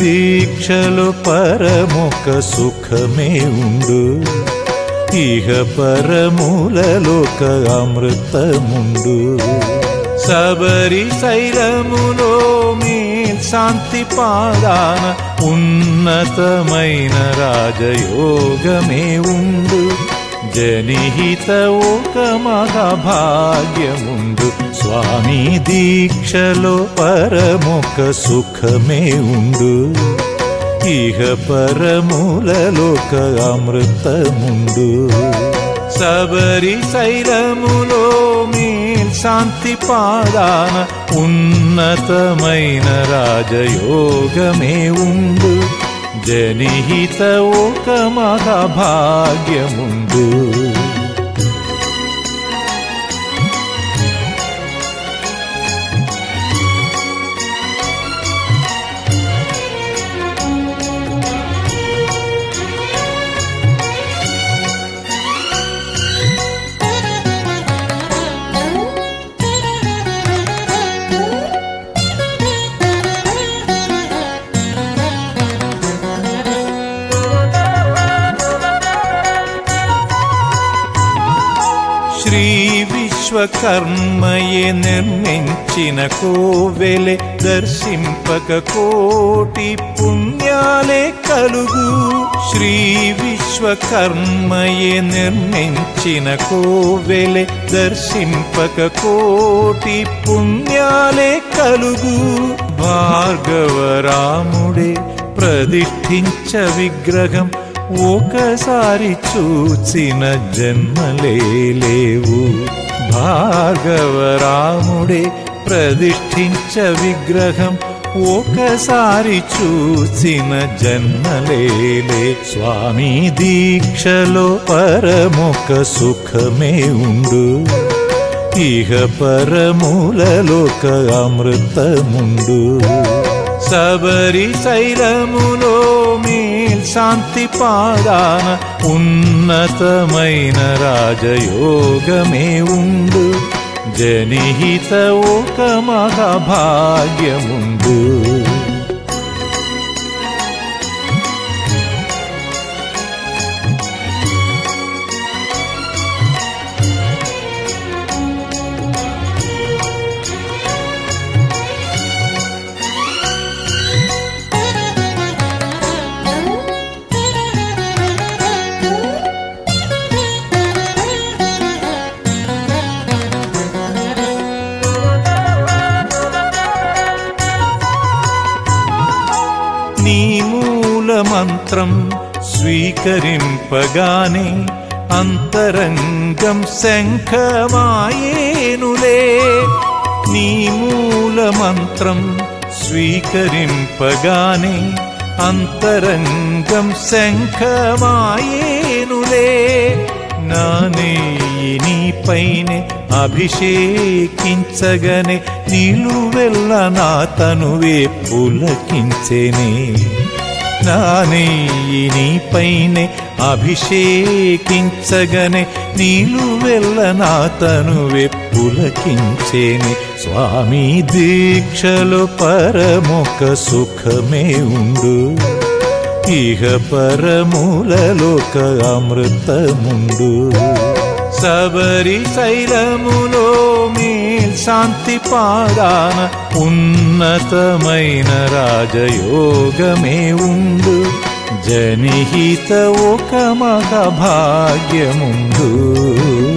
దీక్షలో పరమొక సుఖమే ఉండు, ఇహ పరములలోక అమృతముండు. శబరి శైలములో శాంతి పాదాన ఉన్నతమైన రాజయోగమే ఉండు, జనిహిత ఒక మహాభాగ్యముండు. స్వామి దీక్షలో పరమొక సుఖమే ఉండు, ఇహ పరములలోక అమృతముండు. శబరి శైలములో శాంతి పాదాన ఉన్నతమైన రాజయోగమే ఉండు, జనిహిత ఒక మహాభాగ్యముండు. శ్రీ విశ్వకర్మయే నిర్మించిన కోవెలే దర్శింపక కోటి పుణ్యాలే కలుగు. శ్రీ విశ్వకర్మయే నిర్మించిన కోవెలే దర్శింపక కోటి పుణ్యాలే కలుగు. భార్గవరాముడే ప్రతిష్ఠించ విగ్రహం ఒకసారి చూచిన జన్మలే లేవు. భార్గవరాముడే ప్రతిష్ఠించ విగ్రహం ఒకసారి చూసిన జన్మలేలే. స్వామి దీక్షలో పరమొక సుఖమే ఉండు, ఇహ పరములలోక అమృతముండు. శబరి శైలములో శాంతి పాదాన ఉన్నతమైన రాజయోగమే ఉండు, జనిహిత ఒక మహాభాగ్యముండు. నీ మూల మంత్రం స్వీకరింపగానే అంతరంగం శంఖమాయేనులే. నీ మూల మంత్రం స్వీకరింపగానే అంతరంగం శంఖమాయేనులే. నానేయి నీపైనే అభిషేకించగనే నిలువెల్ల నా తనువే పులకించెనే. నానేయి నీపైనే అభిషేకించగనే నిలువెల్ల నా తనువే పులకించెనే. స్వామి దీక్షలో పరమొక సుఖమే ఉండు, ఇహ పరములలోక అమృతముండు. శబరి శైలములో శాంతి పాదాన ఉన్నతమైన రాజయోగమే ఉండు, జనిహిత ఒక మహాభాగ్యముండు.